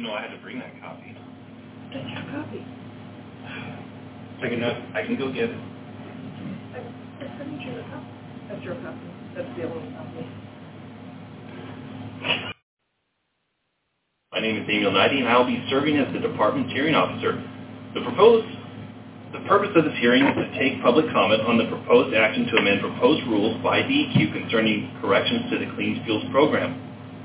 know I had to bring that copy. That's your copy. I can go get it. That's your copy. That's your copy. That's the other copy. My name is Emil Knighty, and I will be serving as the department's hearing officer. The purpose of this hearing is to take public comment on the proposed action to amend proposed rules by DEQ concerning corrections to the Clean Fuels program.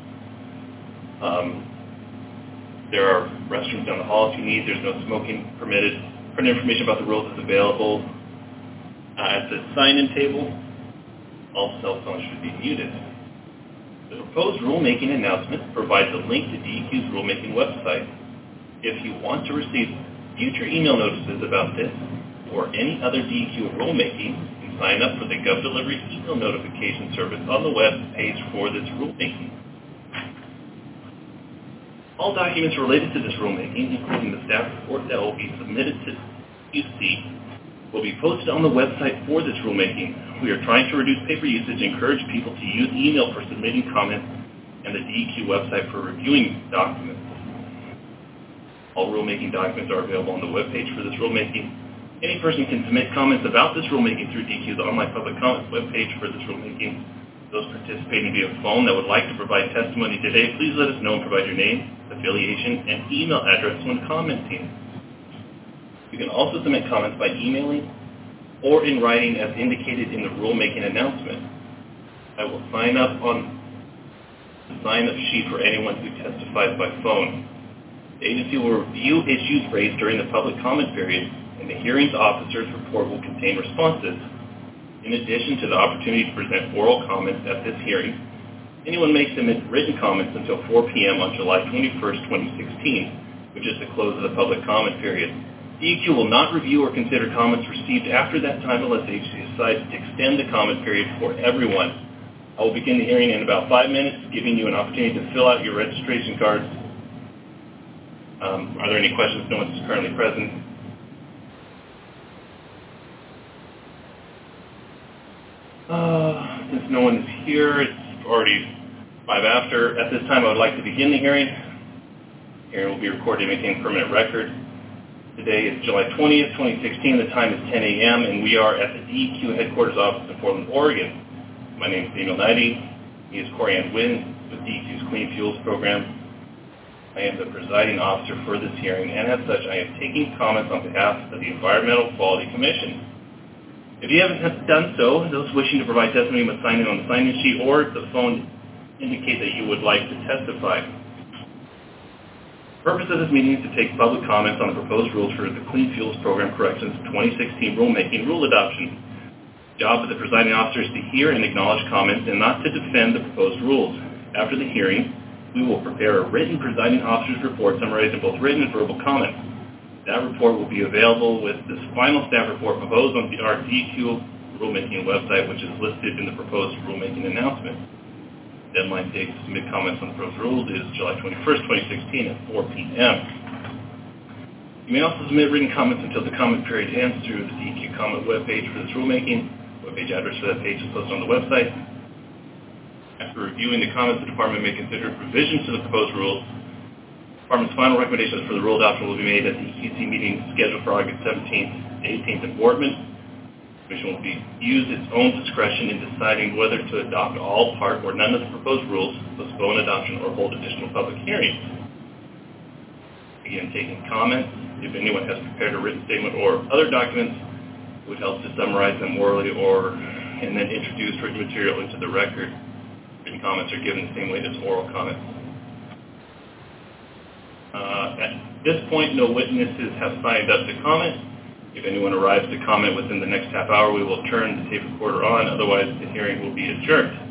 There are restrooms down the hall if you need. There's no smoking permitted. Print information about the rules is available at the sign-in table. All cell phones should be muted. The proposed rulemaking announcement provides a link to DEQ's rulemaking website. If you want to receive future email notices about this or any other DEQ rulemaking, you can sign up for the GovDelivery email notification service on the web page for this rulemaking. All documents related to this rulemaking, including the staff report that will be submitted to DEQ, will be posted on the website for this rulemaking. We are trying to reduce paper usage and encourage people to use email for submitting comments and the DEQ website for reviewing documents. All rulemaking documents are available on the webpage for this rulemaking. Any person can submit comments about this rulemaking through DEQ's online public comments webpage for this rulemaking. Those participating via phone that would like to provide testimony today, please let us know and provide your name, affiliation, and email address when commenting. You can also submit comments by emailing or in writing as indicated in the rulemaking announcement. I will sign up on the sign-up sheet for anyone who testifies by phone. The agency will review issues raised during the public comment period, and the hearings officer's report will contain responses. In addition to the opportunity to present oral comments at this hearing, anyone may submit written comments until 4 p.m. on July 21st, 2016, which is the close of the public comment period. DEQ will not review or consider comments received after that time unless the agency decides to extend the comment period for everyone. I will begin the hearing in about 5 minutes, giving you an opportunity to fill out your registration cards. Are there any questions? No one's currently present. Since no one is here, it's already 5 after. At this time, I would like to begin the hearing. The hearing will be recorded and maintained permanent record. Today is July 20th, 2016. The time is 10 a.m., and we are at the DEQ headquarters office in Portland, Oregon. My name is Emil Knighty. He is Corey Ann Wynn with DEQ's Clean Fuels program. I am the presiding officer for this hearing, and as such, I am taking comments on behalf of the Environmental Quality Commission. If you haven't done so, those wishing to provide testimony must sign in on the sign-in sheet or the phone indicate that you would like to testify. The purpose of this meeting is to take public comments on the proposed rules for the Clean Fuels Program Corrections 2016 rulemaking rule adoption. The job of the presiding officer is to hear and acknowledge comments and not to defend the proposed rules. After the hearing, we will prepare a written presiding officer's report summarizing both written and verbal comments. That report will be available with this final staff report proposed on our DEQ rulemaking website, which is listed in the proposed rulemaking announcement. The deadline date to submit comments on the proposed rules is July 21st, 2016 at 4 p.m. You may also submit written comments until the comment period ends through the DEQ comment webpage for this rulemaking. The webpage address for that page is posted on the website. After reviewing the comments, the department may consider revisions to the proposed rules. The department's final recommendations for the rule adoption will be made at the EQC meeting scheduled for August 17th to 18th in Boardman. The Commission will use its own discretion in deciding whether to adopt all, part, or none of the proposed rules, postpone adoption, or hold additional public hearings. Again, taking comments. If anyone has prepared a written statement or other documents, it would help to summarize them orally and then introduce written material into the record. Written comments are given the same way as oral comments. At this point, no witnesses have signed up to comment. If anyone arrives to comment within the next half hour, we will turn the tape recorder on. Otherwise, the hearing will be adjourned.